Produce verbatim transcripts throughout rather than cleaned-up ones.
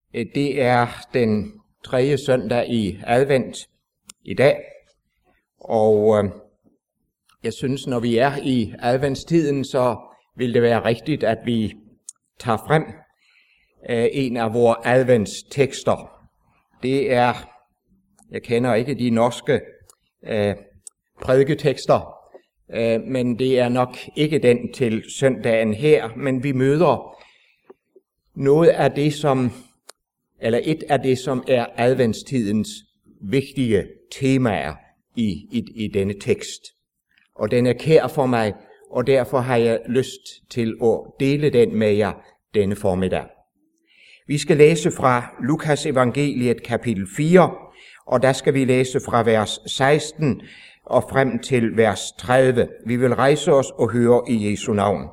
Det er den tredje søndag i advent i dag, og øh, jeg synes, når vi er i adventstiden, så vil det være rigtigt, at vi tager frem øh, en af vores adventstekster. Det er, jeg kender ikke de norske øh, prædiketekster, øh, men det er nok ikke den til søndagen her, men vi møder noget af det, som eller et af det, som er adventstidens vigtige temaer i, i, i denne tekst. Og den er kær for mig, og derfor har jeg lyst til at dele den med jer denne formiddag. Vi skal læse fra Lukas evangeliet kapitel fire, og der skal vi læse fra vers seksten og frem til vers tredive. Vi vil rejse os og høre i Jesu navn.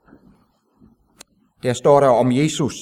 Der står der om Jesus: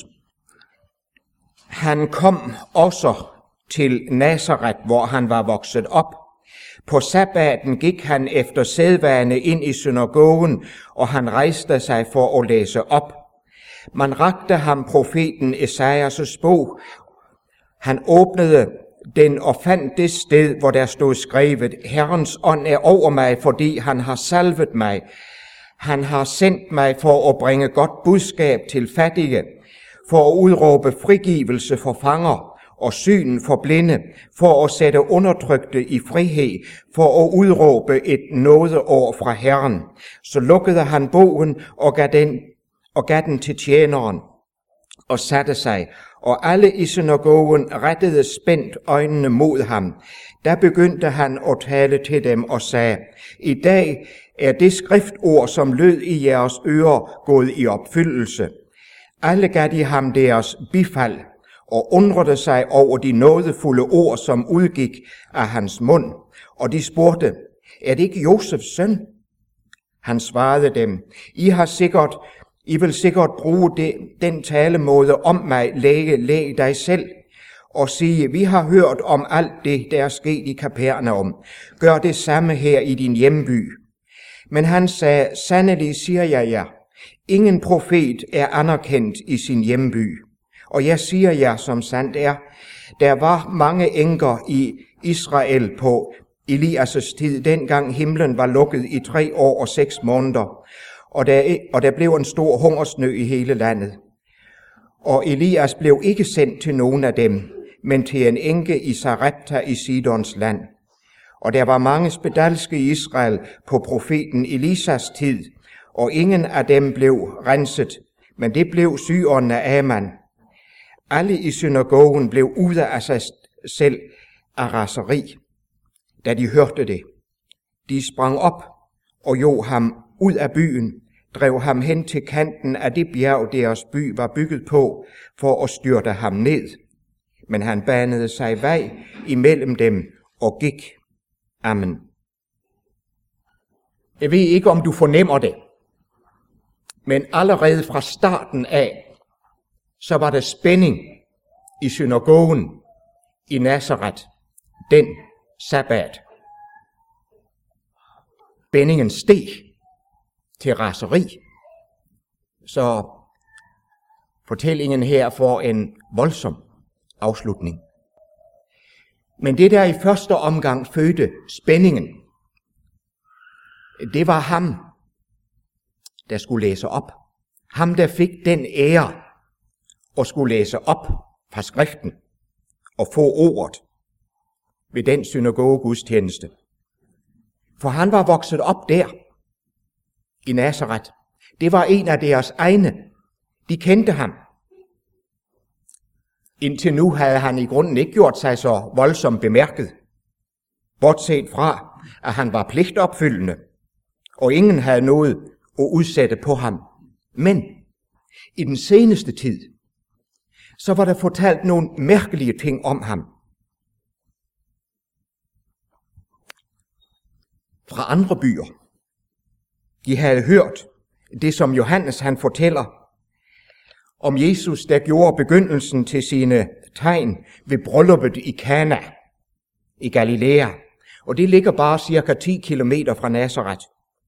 Han kom også til Nazaret, hvor han var vokset op. På sabbaten gik han efter sædvane ind i synagogen, og han rejste sig for at læse op. Man rakte ham profeten Esajas bog. Han åbnede den og fandt det sted, hvor der stod skrevet: Herrens ånd er over mig, fordi han har salvet mig. Han har sendt mig for at bringe godt budskab til fattige, for at udråbe frigivelse for fanger og syn for blinde, for at sætte undertrykte i frihed, for at udråbe et nådeår fra Herren. Så lukkede han bogen og gav den, og gav den til tjeneren og satte sig, og alle i synagogen rettede spændt øjnene mod ham. Da begyndte han at tale til dem og sagde: I dag er det skriftord, som lød i jeres ører, gået i opfyldelse. Alle gav de ham deres bifald og undrede sig over de nådefulde ord, som udgik af hans mund. Og de spurgte: Er det ikke Josefs søn? Han svarede dem: I har sikkert, I vil sikkert bruge det, den talemåde om mig, læge, læg dig selv, og sige: Vi har hørt om alt det, der er sket i Kapernaum. Gør det samme her i din hjemby. Men han sagde: Sandelig siger jeg jer, ingen profet er anerkendt i sin hjemby. Og jeg siger jer, som sandt er, der var mange enker i Israel på Elias' tid, dengang himlen var lukket i tre år og seks måneder, og der, og der blev en stor hungersnød i hele landet. Og Elias blev ikke sendt til nogen af dem, men til en enke i Sarepta i Sidons land. Og der var mange spedalske i Israel på profeten Elisas tid, og ingen af dem blev renset, men det blev syreren af Aman. Alle i synagogen blev ude af sig selv af raseri, da de hørte det. De sprang op og jog ham ud af byen, drev ham hen til kanten af det bjerg, deres by var bygget på, for at styrte ham ned. Men han banede sig vej imellem dem og gik. Amen. Jeg ved ikke, om du fornemmer det, men allerede fra starten af, så var der spænding i synagogen i Nazaret den sabbat. Spændingen steg til raseri. Så fortællingen her får en voldsom afslutning. Men det, der i første omgang fødte spændingen, det var ham, der skulle læse op. Ham, der fik den ære og skulle læse op fra skriften og få ordet ved den synagogegudstjeneste. For han var vokset op der i Nazaret. Det var en af deres egne. De kendte ham. Indtil nu havde han i grunden ikke gjort sig så voldsomt bemærket, bortset fra, at han var pligtopfyldende, og ingen havde noget at udsætte på ham. Men i den seneste tid, så var der fortalt nogle mærkelige ting om ham. Fra andre byer. De havde hørt det, som Johannes han fortæller om Jesus, der gjorde begyndelsen til sine tegn ved brylluppet i Kana i Galilea. Og det ligger bare cirka ti kilometer fra Nazaret.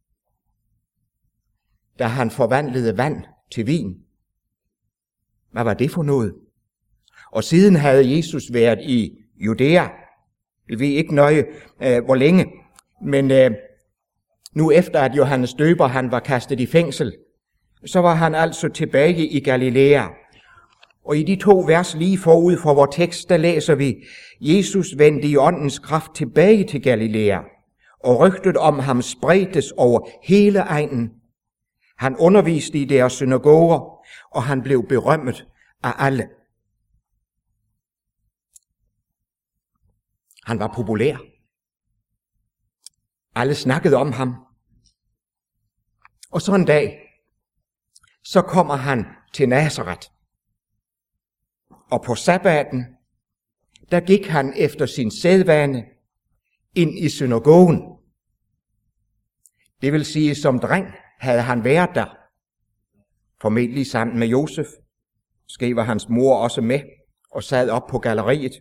Da han forvandlede vand til vin. Hvad var det for noget? Og siden havde Jesus været i Judæa. Vi ved ikke nøje, øh, hvor længe. Men øh, nu efter at Johannes Døber han var kastet i fængsel, så var han altså tilbage i Galilea. Og i de to vers lige forud for vores tekst, der læser vi, Jesus vendte i åndens kraft tilbage til Galilea, og rygtet om ham spredtes over hele egnen. Han underviste i deres synagoger, og han blev berømmet af alle. Han var populær. Alle snakkede om ham. Og så en dag, så kommer han til Nazaret. Og på sabbaten, der gik han efter sin sædvane ind i synagogen. Det vil sige, som dreng havde han været der. Formentlig sammen med Josef. Måske var hans mor også med og sad op på galleriet.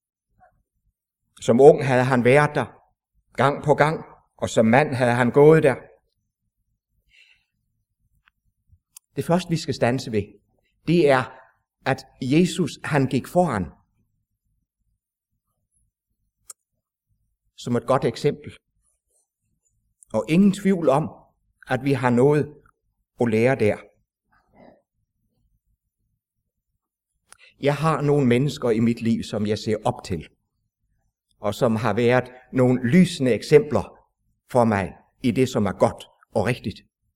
Som ung havde han været der, gang på gang, og som mand havde han gået der. Det første, vi skal standse ved, det er, at Jesus, han gik foran. Som et godt eksempel. Og ingen tvivl om, at vi har noget at lære der. Jeg har nogle mennesker i mit liv, som jeg ser op til, og som har været nogle lysende eksempler for mig i det, som er godt og rigtigt.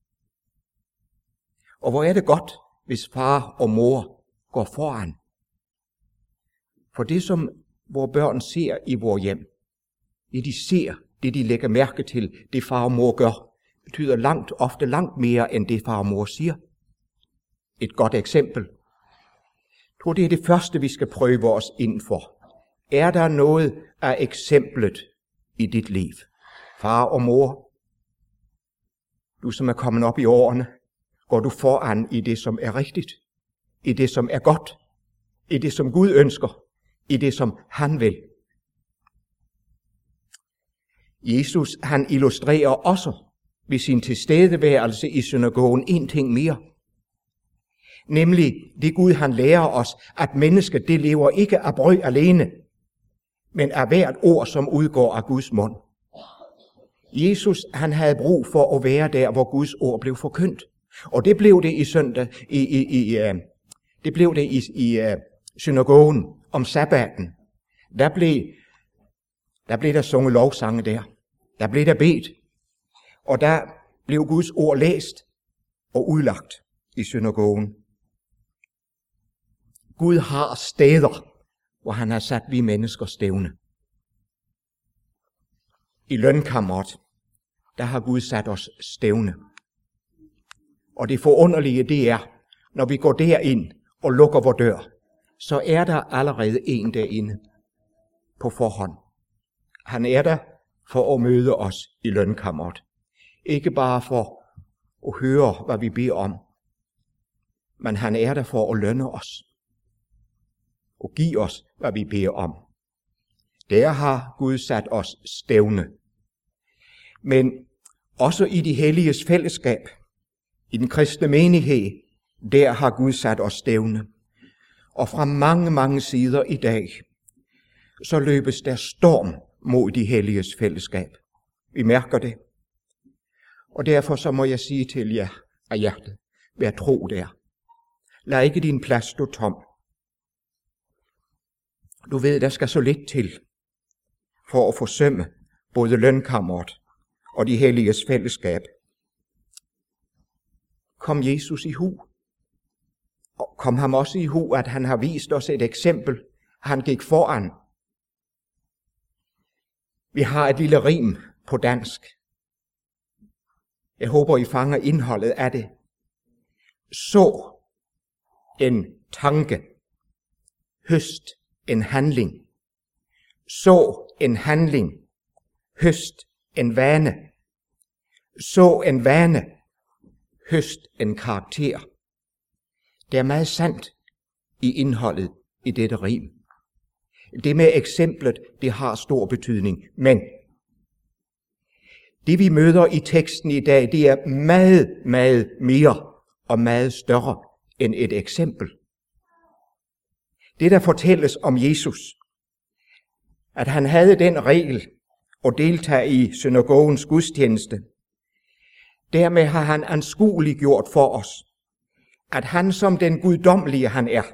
Og hvor er det godt, hvis far og mor går foran? For det, som vores børn ser i vores hjem, det de ser, det de lægger mærke til, det far og mor gør, betyder langt, ofte langt mere, end det far og mor siger. Et godt eksempel. Jeg tror, det er det første, vi skal prøve os ind for. Er der noget af eksemplet i dit liv? Far og mor, du som er kommet op i årene, går du foran i det, som er rigtigt, i det, som er godt, i det, som Gud ønsker, i det, som han vil. Jesus, han illustrerer også ved sin tilstedeværelse i synagogen en ting mere. Nemlig det Gud, han lærer os, at mennesket, det lever ikke af brød alene, men af hvert ord, som udgår af Guds mund. Jesus, han havde brug for at være der, hvor Guds ord blev forkyndt. Og det blev det i søndag, i, i, i, uh, det blev det i, i uh, synagogen om sabbaten. Der blev, der blev der sunget lovsange der. Der blev der bedt. Og der blev Guds ord læst og udlagt i synagogen. Gud har steder, hvor han har sat vi mennesker stævne. I lønkammeret, der har Gud sat os stævne. Og det forunderlige, det er, når vi går derind og lukker vores dør, så er der allerede en derinde på forhånd. Han er der for at møde os i lønkammeret. Ikke bare for at høre, hvad vi beder om, men han er der for at lønne os og give os, hvad vi beder om. Der har Gud sat os stævne. Men også i de helliges fællesskab, i den kristne menighed, der har Gud sat os stævne. Og fra mange, mange sider i dag, så løbes der storm mod de helliges fællesskab. Vi mærker det. Og derfor så må jeg sige til jer af hjertet, vær tro der. Lad ikke din plads stå tom. Du ved, der skal så lidt til for at forsømme både lønkammeret og de helliges fællesskab. Kom Jesus i hu. Og kom ham også i hu, at han har vist os et eksempel. Han gik foran. Vi har et lille rim på dansk. Jeg håber, I fanger indholdet af det. Så en tanke, høst en handling. Så en handling, høst en vane. Så en vane, høst en karakter. Det er meget sandt i indholdet i dette rim. Det med eksemplet, det har stor betydning. Men det vi møder i teksten i dag, det er meget, meget mere og meget større end et eksempel. Det, der fortælles om Jesus, at han havde den regel at deltage i synagogens gudstjeneste. Dermed har han anskueligt gjort for os, at han som den guddommelige han er,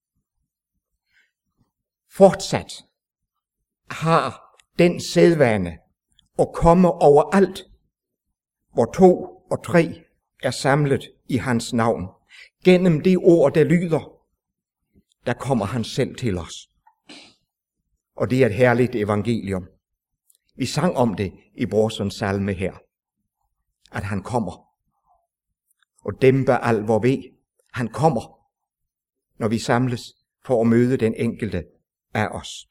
fortsat har den sædvane at komme overalt, hvor to og tre er samlet i hans navn. Gennem det ord, der lyder, der kommer han selv til os. Og det er et herligt evangelium. Vi sang om det i Brorsons salme her, at han kommer og dæmper al vor ve. Han kommer, når vi samles for at møde den enkelte af os.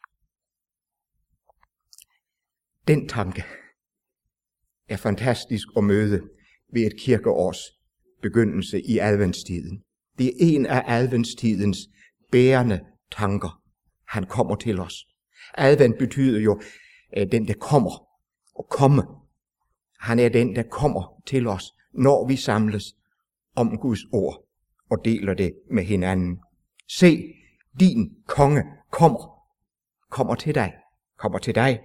Den tanke er fantastisk at møde ved et kirkeårs begyndelse i adventstiden. Det er en af adventstidens bærende tanker. Han kommer til os. Advent betyder jo øh, den, der kommer og komme. Han er den, der kommer til os, når vi samles om Guds ord og deler det med hinanden. Se, din konge kommer. Kommer til dig. Kommer til dig.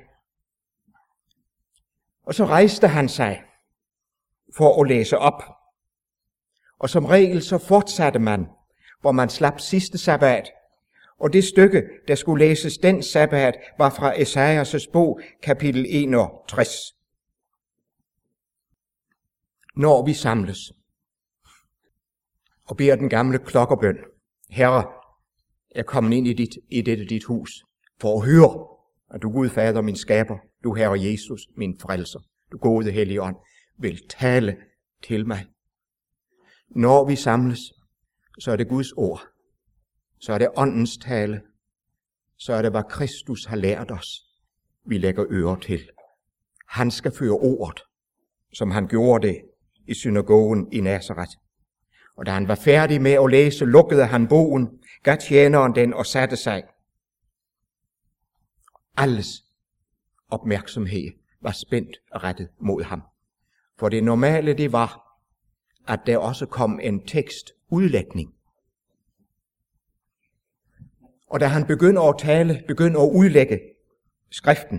Og så rejste han sig for at læse op. Og som regel så fortsatte man, hvor man slap sidste sabbat. Og det stykke, der skulle læses den sabbat, var fra Esajas' bog, kapitel enogtres. Når vi samles og beder den gamle klokkerbøn, Herre, jeg er kommet ind i, dit, i dette dit hus for at høre, at du Gud Fader, min skaber, du Herre Jesus, min frelser, du gode Helligånd, vil tale til mig. Når vi samles, så er det Guds ord. Så er det åndens tale. Så er det, hvad Kristus har lært os, vi lægger øre til. Han skal føre ordet, som han gjorde det i synagogen i Nazaret. Og da han var færdig med at læse, lukkede han bogen, gav tjeneren den og satte sig. Alles opmærksomhed var spændt rettet mod ham. For det normale det var, at der også kom en tekstudlægning. Og da han begynder at tale, begynder at udlægge skriften,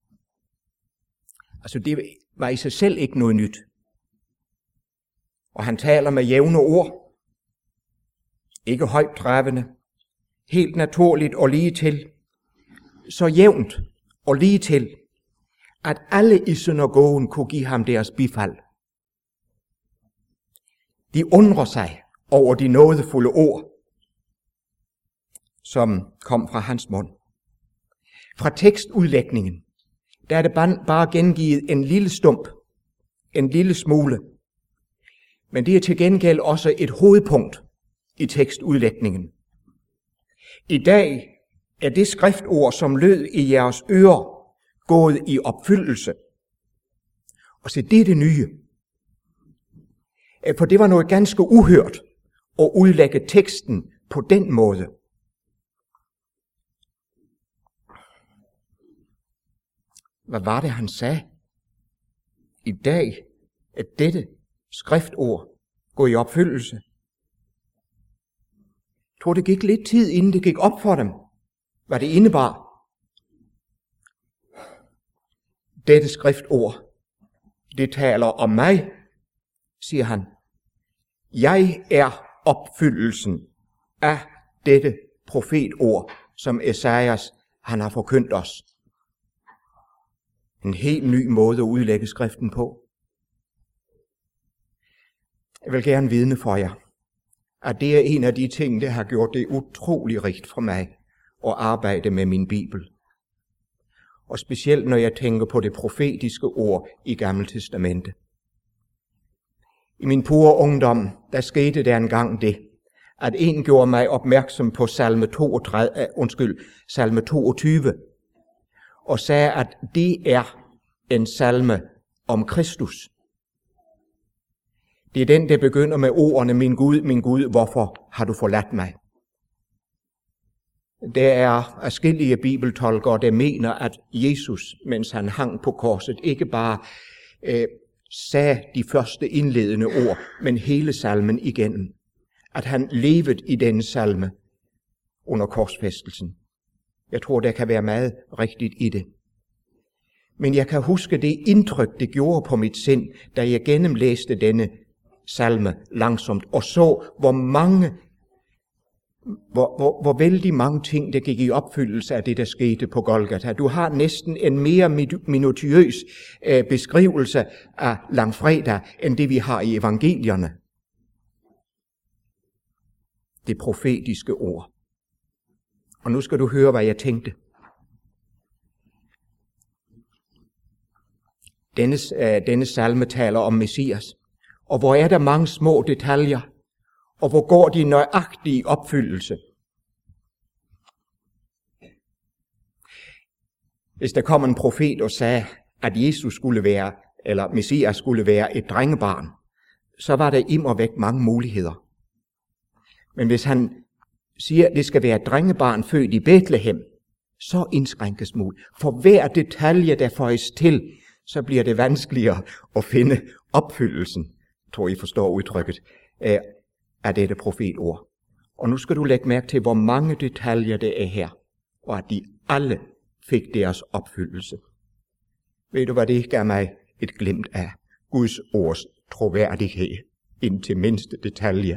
altså det var i sig selv ikke noget nyt. Og han taler med jævne ord, ikke højt trævende, helt naturligt og lige til, så jævnt og lige til, at alle i synagogen kunne give ham deres bifald. De undrer sig over de nådefulde ord, som kom fra hans mund. Fra tekstudlægningen, der er det bare gengivet en lille stump, en lille smule. Men det er til gengæld også et hovedpunkt i tekstudlægningen. I dag er det skriftord, som lød i jeres ører, gået i opfyldelse. Og så det er det nye. For det var noget ganske uhørt at udlægge teksten på den måde. Hvad var det, han sagde? I dag er dette skriftord gået i opfyldelse. Jeg tror, det gik lidt tid, inden det gik op for dem, hvad det indebar. Dette skriftord, det taler om mig, siger han. Jeg er opfyldelsen af dette profetord, som Esajas han har forkyndt os. En helt ny måde at udlægge skriften på. Jeg vil gerne vidne for jer, at det er en af de ting, der har gjort det utrolig rigt for mig at arbejde med min Bibel. Og specielt når jeg tænker på det profetiske ord i Gamle Testamente. I min pure ungdom, der skete der engang det, at en gjorde mig opmærksom på salme, toogtredive, undskyld, salme toogtyve, og sagde, at det er en salme om Kristus. Det er den, der begynder med ordene, min Gud, min Gud, hvorfor har du forladt mig? Der er adskillige bibeltolkere, der mener, at Jesus, mens han hang på korset, ikke bare øh, sagde de første indledende ord, men hele salmen igennem. At han levede i denne salme under korsfæstelsen. Jeg tror, der kan være meget rigtigt i det. Men jeg kan huske det indtryk, det gjorde på mit sind, da jeg gennemlæste denne salme langsomt, og så, hvor mange, hvor, hvor, hvor vældig mange ting, der gik i opfyldelse af det, der skete på Golgata. Du har næsten en mere minutiøs øh, beskrivelse af langfredag, end det vi har i evangelierne. Det profetiske ord. Og nu skal du høre, hvad jeg tænkte. Denne, øh, denne salme taler om Messias. Og hvor er der mange små detaljer, og hvor går de nøjagtigt i opfyldelse. Hvis der kom en profet og sagde, at Jesus skulle være, eller Messias skulle være et drengebarn, så var der immer væk mange muligheder. Men hvis han siger, at det skal være et drengebarn født i Bethlehem, så indskrænkes muligt. For hver detalje, der føjes til, så bliver det vanskeligere at finde opfyldelsen, tror I forstår udtrykket, af dette profetord. Og nu skal du lægge mærke til, hvor mange detaljer det er her, og at de alle fik deres opfyldelse. Ved du, hvad det gav mig et glimt af? Guds ords troværdighed indtil mindste detalje.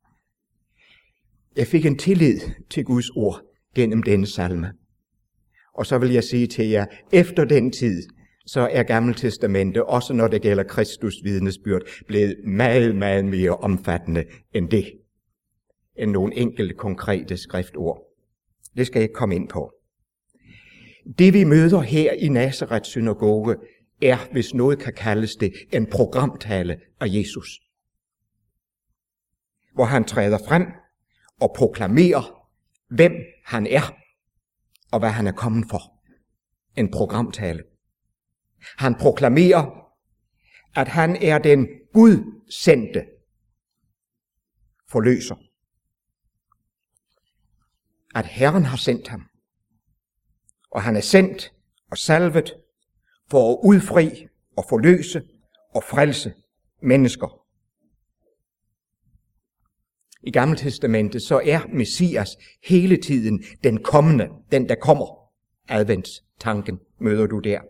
Jeg fik en tillid til Guds ord gennem denne salme. Og så vil jeg sige til jer, efter den tid, så er Gammeltestamentet, også når det gælder Kristus vidnesbyrd, blevet meget, meget mere omfattende end det, end nogle enkelte konkrete skriftord. Det skal jeg ikke komme ind på. Det vi møder her i Nazareth synagoge, er, hvis noget kan kaldes det, en programtale af Jesus. Hvor han træder frem og proklamerer, hvem han er, og hvad han er kommet for. En programtale. Han proklamerer, at han er den Gud sendte forløser. At Herren har sendt ham. Og han er sendt og salvet for at udfri og forløse og frelse mennesker. I Gammeltestamentet så er Messias hele tiden den kommende, den der kommer. Adventstanken møder du der.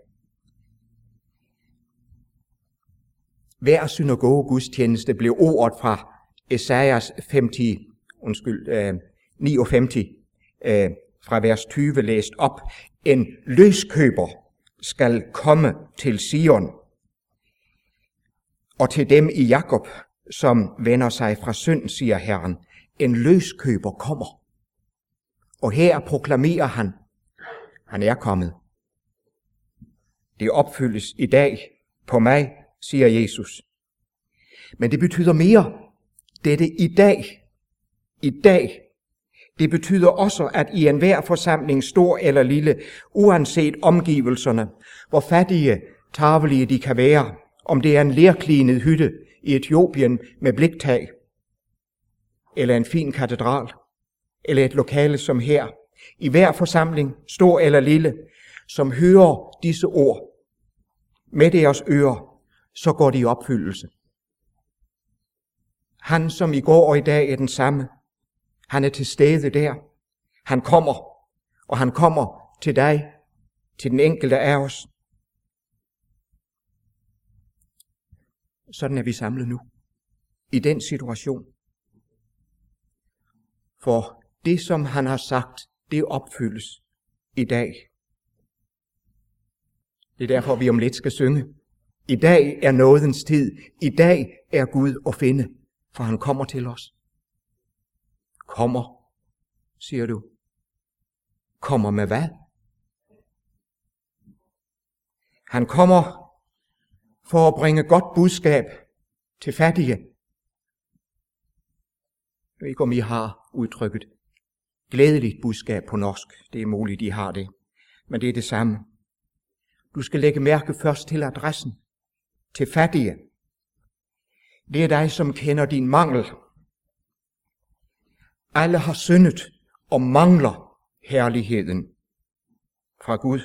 Hver synagogegudstjeneste blev ordet fra Esajas halvtreds, undskyld, øh, nioghalvfems, øh, fra vers tyve læst op. En løskøber skal komme til Sion, og til dem i Jakob, som vender sig fra synd, siger Herren. En løskøber kommer. Og her proklamerer han, han er kommet. Det opfyldes i dag på mig, siger Jesus. Men det betyder mere. Dette i dag, i dag, det betyder også, at i enhver forsamling, stor eller lille, uanset omgivelserne, hvor fattige, tarvelige de kan være, om det er en lerklinet hytte i Etiopien med bliktag, eller en fin katedral, eller et lokale som her, i hver forsamling, stor eller lille, som hører disse ord med deres ører, så går de i opfyldelse. Han, som i går og i dag er den samme, han er til stede der. Han kommer, og han kommer til dig, til den enkelte af os. Sådan er vi samlet nu, i den situation. For det, som han har sagt, det opfyldes i dag. Det er derfor, vi om lidt skal synge. I dag er nådens tid. I dag er Gud at finde, for han kommer til os. Kommer, siger du. Kommer med hvad? Han kommer for at bringe godt budskab til fattige. Jeg ved ikke, om I har udtrykket glædeligt budskab på norsk. Det er muligt, I har det. Men det er det samme. Du skal lægge mærke først til adressen. Til fattige. Det er dig, som kender din mangel. Alle har syndet og mangler herligheden fra Gud.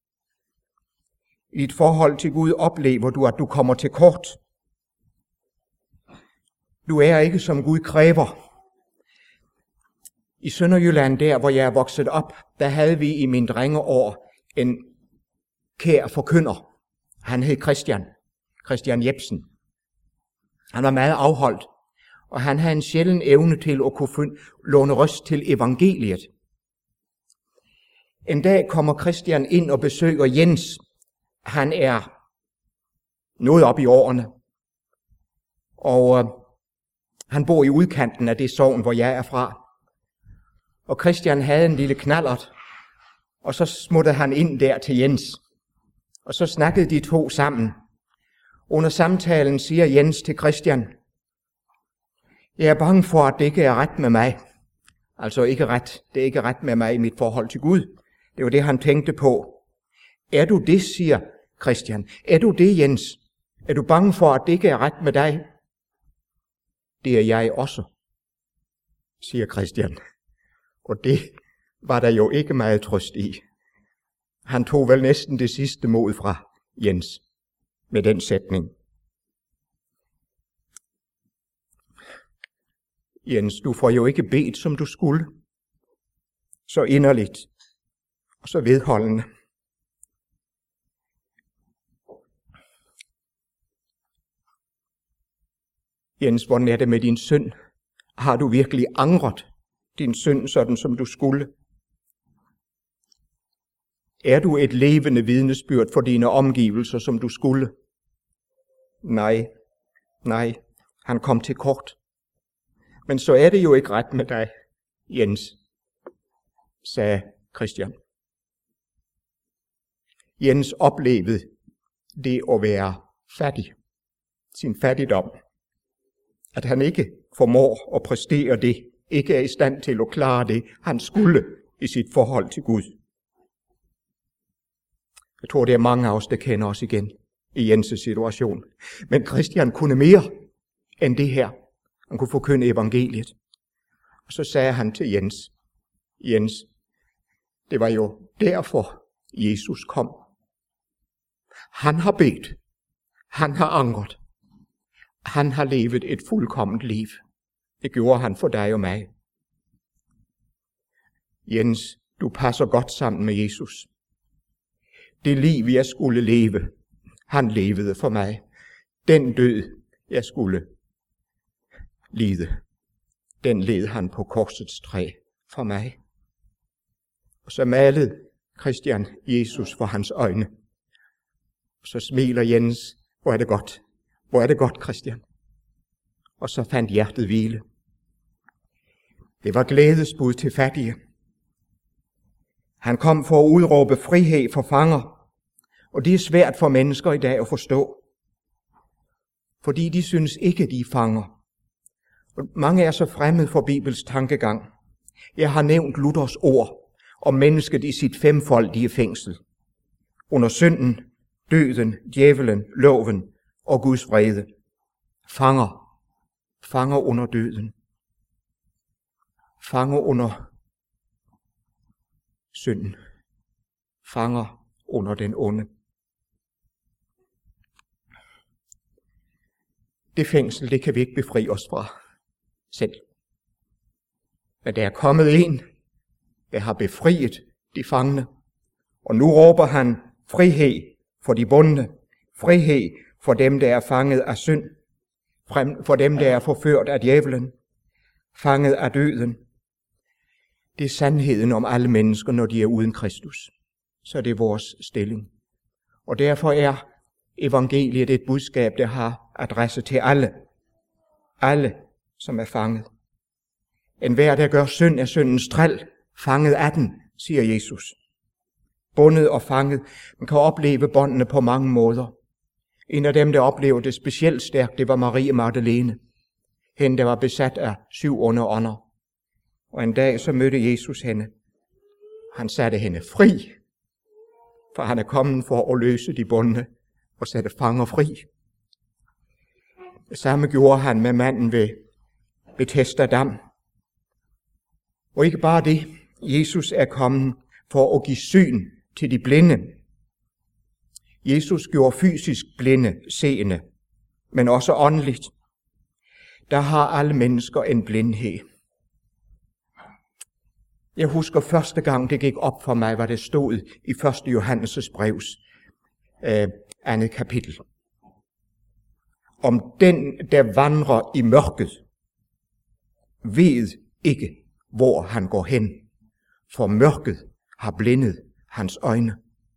I dit forhold til Gud oplever du, at du kommer til kort. Du er ikke, som Gud kræver. I Sønderjylland, der hvor jeg er vokset op, der havde vi i mine drengeår en kær forkynder. Han hed Christian. Christian Jebsen. Han var meget afholdt, og han havde en sjælden evne til at kunne låne røst til evangeliet. En dag kommer Christian ind og besøger Jens. Han er noget op i årene, og øh, han bor i udkanten af det sogn, hvor jeg er fra. Og Christian havde en lille knallert, og så smuttede han ind der til Jens. Og så snakkede de to sammen. Under samtalen siger Jens til Christian, jeg er bange for, at det ikke er ret med mig. Altså ikke ret, det er ikke ret med mig i mit forhold til Gud. Det var det, han tænkte på. Er du det, siger Christian. Er du det, Jens? Er du bange for, at det ikke er ret med dig? Det er jeg også, siger Christian. Og det var der jo ikke meget trøst i. Han tog vel næsten det sidste mod fra Jens med den sætning. Jens, du får jo ikke bedt, som du skulle. Så inderligt og så vedholdende. Jens, hvordan er det med din synd? Har du virkelig angret din synd, sådan som du skulle? Er du et levende vidnesbyrd for dine omgivelser, som du skulle? Nej, nej, han kom til kort. Men så er det jo ikke ret med dig, Jens, sagde Christian. Jens oplevede det at være fattig, sin fattigdom. At han ikke formår at præstere det, ikke er i stand til at klare det, han skulle i sit forhold til Gud. Jeg tror, det er mange af os, der kender os igen i Jens' situation. Men Christian kunne mere end det her. Han kunne forkynde evangeliet. Og så sagde han til Jens, Jens, det var jo derfor Jesus kom. Han har bedt. Han har angret. Han har levet et fuldkomment liv. Det gjorde han for dig og mig. Jens, du passer godt sammen med Jesus. Det liv, jeg skulle leve, han levede for mig. Den død, jeg skulle lide, den led han på korsets træ for mig. Og så malede Christian Jesus for hans øjne. Og så smiler Jens, hvor er det godt, hvor er det godt, Christian. Og så fandt hjertet hvile. Det var glædesbud til fattige. Han kom for at udråbe frihed for fanger, og det er svært for mennesker i dag at forstå, fordi de synes ikke, de er fanger. Og mange er så fremmede for Bibels tankegang. Jeg har nævnt Luthers ord om mennesket i sit femfoldige fængsel. Under synden, døden, djævelen, loven og Guds vrede. Fanger. Fanger under døden. Fanger under synden. Fanger under den onde. Det fængsel, det kan vi ikke befri os fra selv. Men der er kommet en, der har befriet de fangne. Og nu råber han frihed for de bundne. Frihed for dem, der er fanget af synd. For dem, der er forført af djævelen. Fanget af døden. Det er sandheden om alle mennesker, når de er uden Kristus. Så det er vores stilling. Og derfor er evangeliet et budskab, der har adresse til alle. Alle, som er fanget. En hver, der gør synd, er syndens træl. Fanget af den, siger Jesus. Bundet og fanget. Man kan opleve båndene på mange måder. En af dem, der oplevede det specielt stærkt, det var Marie Magdalene. Hende, der var besat af syv onde ånder. Og en dag så mødte Jesus hende. Han satte hende fri, for han er kommet for at løse de bundne og sætte fanger fri. Det samme gjorde han med manden ved Bethesda Dam. Og ikke bare det, Jesus er kommet for at give syn til de blinde. Jesus gjorde fysisk blinde seende, men også åndeligt. Der har alle mennesker en blindhed. Jeg husker første gang, det gik op for mig, hvad det stod i første Johannes' brevs øh, andet kapitel. Om den, der vandrer i mørket, ved ikke, hvor han går hen, for mørket har blindet hans øjne.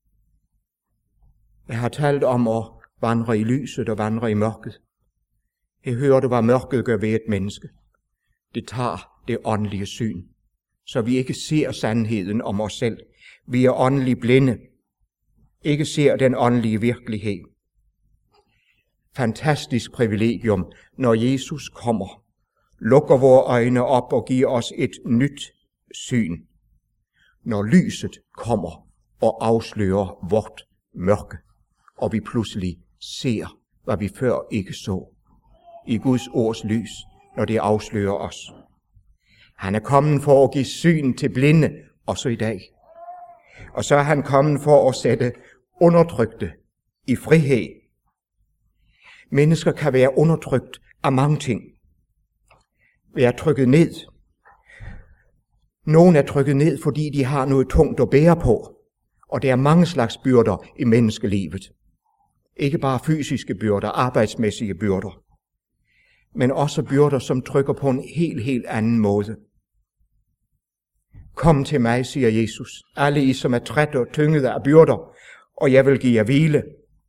Jeg har talt om at vandre i lyset og vandre i mørket. Jeg hørte, hvad mørket gør ved et menneske. Det tager det åndelige syn, så vi ikke ser sandheden om os selv. Vi er åndeligt blinde, ikke ser den åndelige virkelighed. Fantastisk privilegium, når Jesus kommer, lukker vores øjne op og giver os et nyt syn. Når lyset kommer og afslører vort mørke, og vi pludselig ser, hvad vi før ikke så. I Guds ords lys, når det afslører os. Han er kommet for at give syn til blinde, også i dag. Og så er han kommet for at sætte undertrykte i frihed. Mennesker kan være undertrykt af mange ting. Være trykket ned. Nogle er trykket ned, fordi de har noget tungt at bære på. Og der er mange slags byrder i menneskelivet. Ikke bare fysiske byrder, arbejdsmæssige byrder. Men også byrder, som trykker på en helt, helt anden måde. Kom til mig, siger Jesus, alle I, som er trætte og tyngede af byrder, og jeg vil give jer hvile.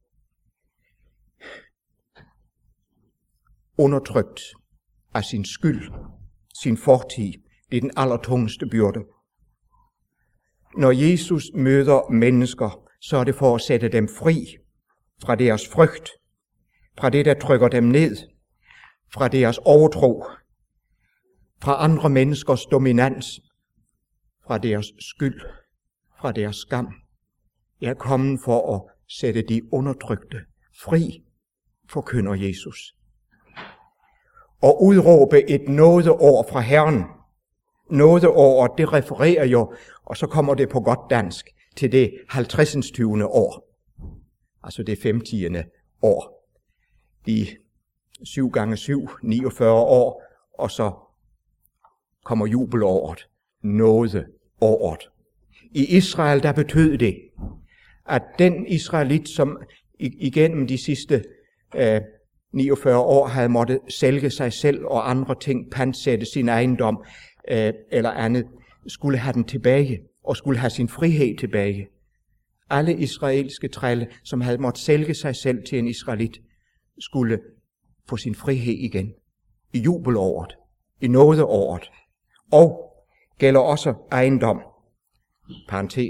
Undertrykt af sin skyld, sin fortid, det er den allertungeste byrde. Når Jesus møder mennesker, så er det for at sætte dem fri fra deres frygt, fra det, der trykker dem ned, fra deres overtro, fra andre menneskers dominans, fra deres skyld, fra deres skam. Jeg er kommet for at sætte de undertrykte fri, forkynder Jesus. Og udråbe et nådeår fra Herren. Nådeår, det refererer jo, og så kommer det på godt dansk, til det halvtredsende tyvende år. Altså det femtiende år. De syv gange syv, niogfyrre år, og så kommer jubelåret, nådeåret. I Israel, der betød det, at den israelit, som igennem de sidste øh, niogfyrre år havde måttet sælge sig selv og andre ting, pantsætte sin ejendom øh, eller andet, skulle have den tilbage og skulle have sin frihed tilbage. Alle israelske trælle, som havde måttet sælge sig selv til en israelit, skulle få sin frihed igen. I jubelåret, i nådeåret. Og gælder også ejendom. Parentes.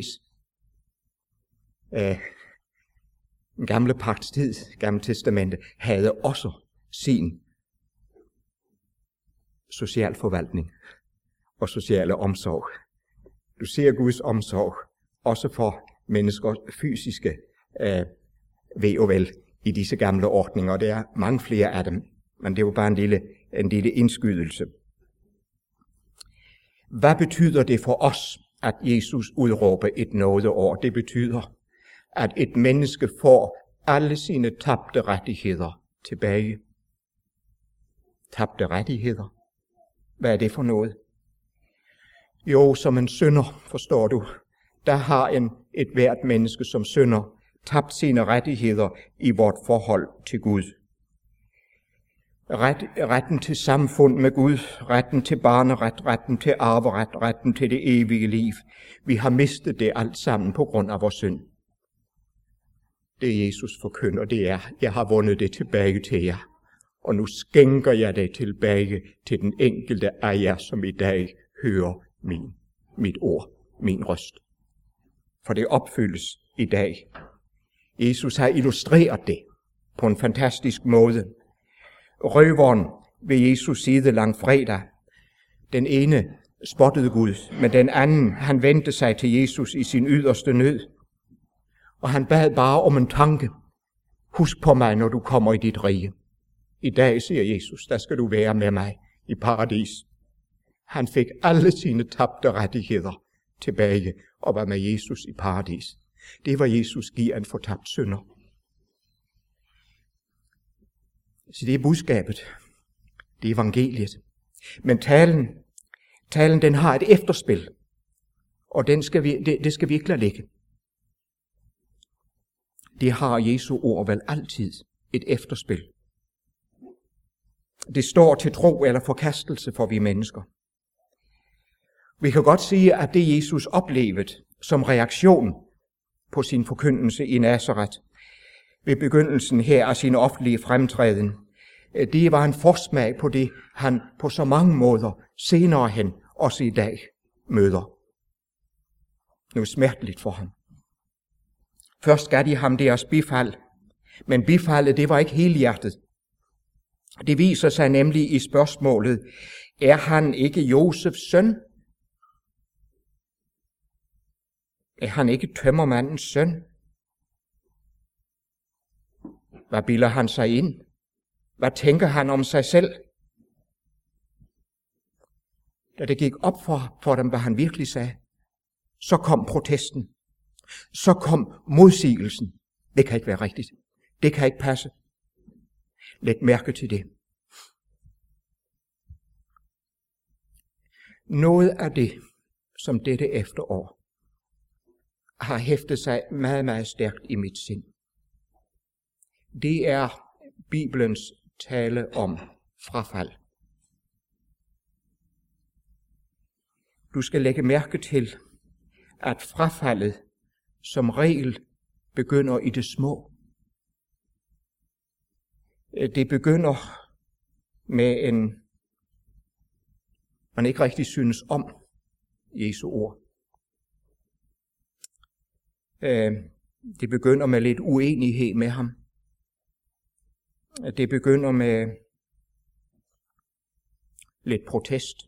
Øh, den gamle pagts tid, gamle testamente, havde også sin socialforvaltning og sociale omsorg. Du ser Guds omsorg også for menneskers fysiske øh, ved og vel i disse gamle ordninger. Der er mange flere af dem, men det var bare en lille, en lille indskydelse. Hvad betyder det for os, at Jesus udråber et nådeår? Det betyder, at et menneske får alle sine tabte rettigheder tilbage. Tabte rettigheder? Hvad er det for noget? Jo, som en synder, forstår du, der har en, et hvert menneske som synder tabt sine rettigheder i vort forhold til Gud. Ret, retten til samfund med Gud, retten til barneret, retten til arveret, retten til det evige liv. Vi har mistet det alt sammen på grund af vores synd. Det Jesus forkynder, det er, jeg har vundet det tilbage til jer, og nu skænker jeg det tilbage til den enkelte af jer, som i dag hører min, mit ord, min røst. For det opfyldes i dag. Jesus har illustreret det på en fantastisk måde. Røveren ved Jesus side langfredag, den ene spottede Gud, men den anden, han vendte sig til Jesus i sin yderste nød. Og han bad bare om en tanke. Husk på mig, når du kommer i dit rige. I dag, siger Jesus, der skal du være med mig i paradis. Han fik alle sine tabte rettigheder tilbage og var med Jesus i paradis. Det var Jesus giver en fortabt synder. Så det er budskabet. Det er evangeliet. Men talen, talen den har et efterspil. Og den skal vi, det, det skal vi ikke lade ligge. Det har Jesu ord vel altid et efterspil. Det står til tro eller forkastelse for vi mennesker. Vi kan godt sige, at det Jesus oplevede som reaktion på sin forkyndelse i Nazaret ved begyndelsen her af sin offentlige fremtræden, det var en forsmag på det, han på så mange måder senere hen også i dag møder. Noget smerteligt for ham. Først gav de ham deres bifald, men bifaldet, det var ikke helhjertet. Det viser sig nemlig i spørgsmålet, er han ikke Josefs søn? Er han ikke tømmermandens søn? Hvad bilder han sig ind? Hvad tænker han om sig selv? Da det gik op for, for dem, hvad han virkelig sagde, så kom protesten. Så kom modsigelsen. Det kan ikke være rigtigt. Det kan ikke passe. Læg mærke til det. Noget af det, som dette efterår har hæftet sig meget, meget stærkt i mit sind, det er Bibelens tale om frafald. Du skal lægge mærke til, at frafaldet som regel begynder i det små. Det begynder med en, man ikke rigtig synes om Jesu ord. Det begynder med lidt uenighed med ham. Det begynder med lidt protest.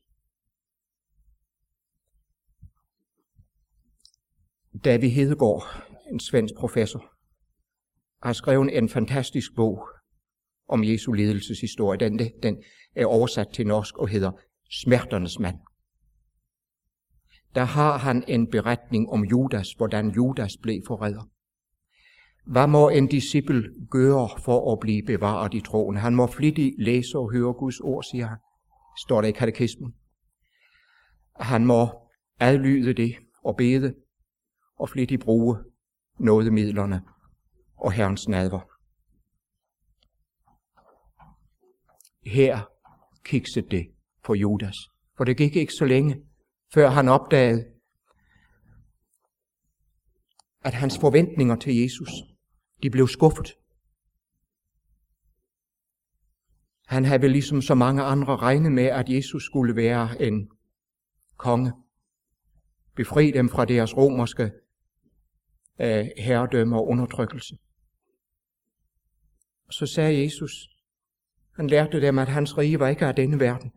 David Hedegaard, en svensk professor, har skrevet en fantastisk bog om Jesu lidelseshistorie. Den, den er oversat til norsk og hedder Smerternes mand. Der har han en beretning om Judas, hvordan Judas blev forræder. Hvad må en disciple gøre for at blive bevaret i troen? Han må flittigt læse og høre Guds ord, siger han. Står der i katekismen. Han må adlyde det og bede og flittigt bruge nådemidlerne og Herrens nadver. Her kiksede det for Judas, for det gik ikke så længe, før han opdagede, at hans forventninger til Jesus, de blev skuffet. Han havde vel ligesom så mange andre regnet med, at Jesus skulle være en konge, befri dem fra deres romerske øh, herredømme og undertrykkelse. Og så sagde Jesus, han lærte dem, at hans rige var ikke af denne verden.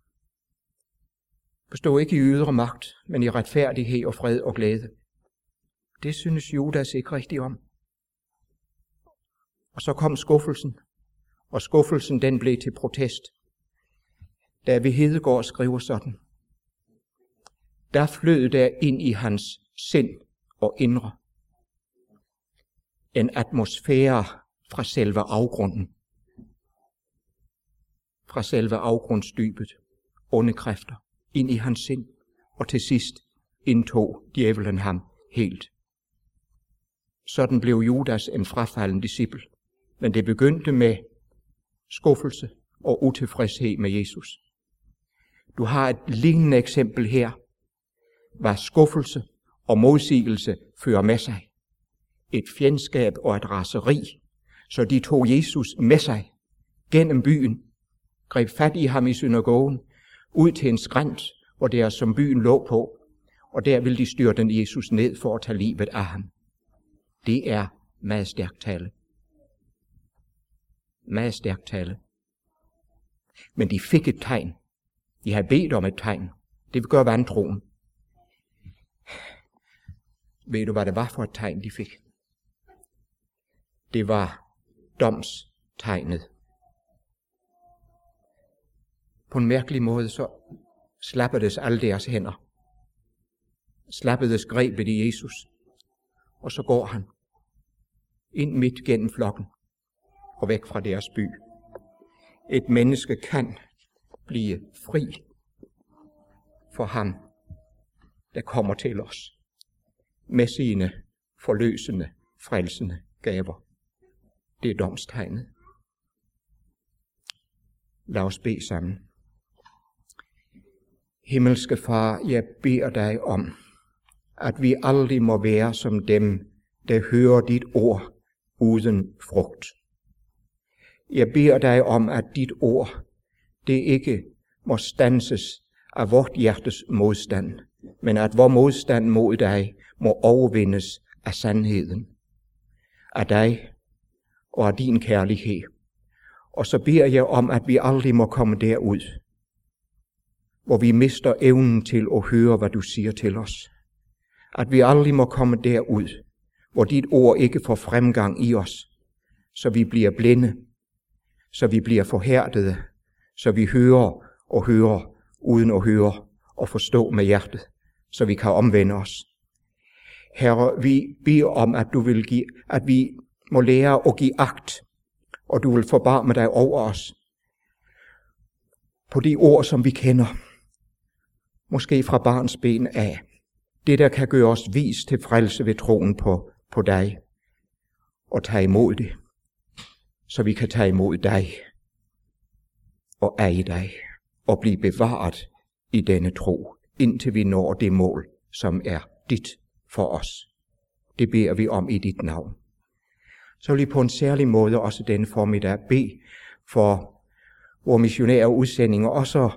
Bestod ikke i ydre magt, men i retfærdighed og fred og glæde. Det synes Judas ikke rigtigt om. Og så kom skuffelsen, og skuffelsen den blev til protest. David Hedegaard skriver sådan. Der flød der ind i hans sind og indre en atmosfære fra selve afgrunden. Fra selve afgrundsdybet, onde kræfter, ind i hans sind, og til sidst indtog djævelen ham helt. Sådan blev Judas en frafalden disciple, men det begyndte med skuffelse og utilfredshed med Jesus. Du har et lignende eksempel her, hvad skuffelse og modsigelse fører med sig. Et fjendskab og et raseri, så de tog Jesus med sig gennem byen, greb fat i ham i synagogen, ud til en skrænt, hvor der som byen lå på, og der ville de styrte Jesus ned for at tage livet af ham. Det er meget stærkt tale. Meget stærkt tale. Men de fik et tegn. De havde bedt om et tegn. Det vil gøre vantroen. Ved du, hvad det var for et tegn, de fik? Det var domstegnet. På en mærkelig måde så slappedes alle deres hænder. Slappedes grebet i Jesus. Og så går han ind midt gennem flokken og væk fra deres by. Et menneske kan blive fri for ham, der kommer til os med sine forløsende, frelsende gaver. Det er domstegnet. Lad os bede sammen. Himmelske Far, jeg beder dig om, at vi aldrig må være som dem, der hører dit ord uden frugt. Jeg beder dig om, at dit ord, det ikke må standses af vort hjertes modstand, men at vor modstand mod dig må overvindes af sandheden, af dig og af din kærlighed. Og så beder jeg om, at vi aldrig må komme derud, hvor vi mister evnen til at høre, hvad du siger til os. At vi aldrig må komme derud, hvor dit ord ikke får fremgang i os, så vi bliver blinde, så vi bliver forhærdede, så vi hører og hører uden at høre og forstå med hjertet, så vi kan omvende os. Herre, vi beder om, at du vil give, at vi må lære at give agt, og du vil forbarme dig over os på de ord, som vi kender, måske fra barns ben af. Det, der kan gøre os vis til frelse ved troen på, på dig, og tage imod det, så vi kan tage imod dig og eje dig og blive bevaret i denne tro, indtil vi når det mål, som er dit for os. Det beder vi om i dit navn. Så vil vi på en særlig måde også denne formiddag bede for vores missionære udsendinger, også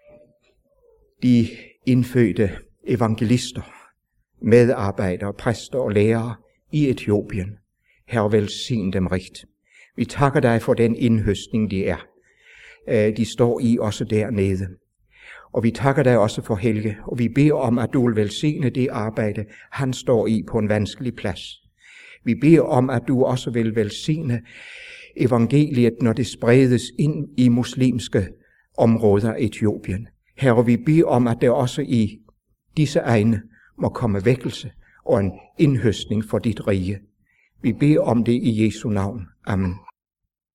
de indfødte evangelister, medarbejdere, præster og lærere i Etiopien. Herre, velsign dem rigt. Vi takker dig for den indhøstning, de er. De står i også dernede. Og vi takker dig også for Helge, og vi beder om, at du vil velsigne det arbejde, han står i på en vanskelig plads. Vi beder om, at du også vil velsigne evangeliet, når det spredes ind i muslimske områder af Etiopien. Herre, vi beder om, at der også i disse egne må komme vækkelse og en indhøstning for dit rige. Vi beder om det i Jesu navn. Amen.